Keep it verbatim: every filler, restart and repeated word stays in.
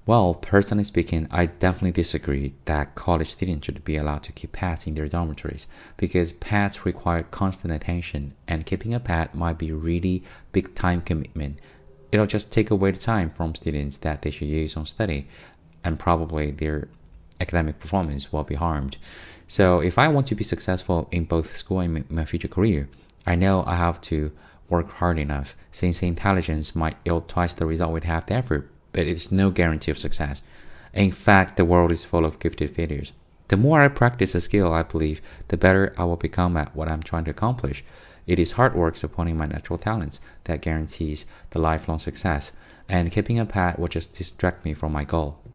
Well, personally speaking, I definitely disagree that college students should be allowed to keep pets in their dormitories because pets require constant attention, and keeping a pet might be really big time commitment. It'll just take away the time from students that they should use on study, and probably their academic performance will be harmed. So, if I want to be successful in both school and my future career, I know I have to work hard enough, since intelligence might yield twice the result with half the effort, but it is no guarantee of success. In fact, the world is full of gifted failures. The more I practice a skill, I believe, the better I will become at what I'm trying to accomplish. It is hard work supporting my natural talents that guarantees the lifelong success, and keeping a pet will just distract me from my goal.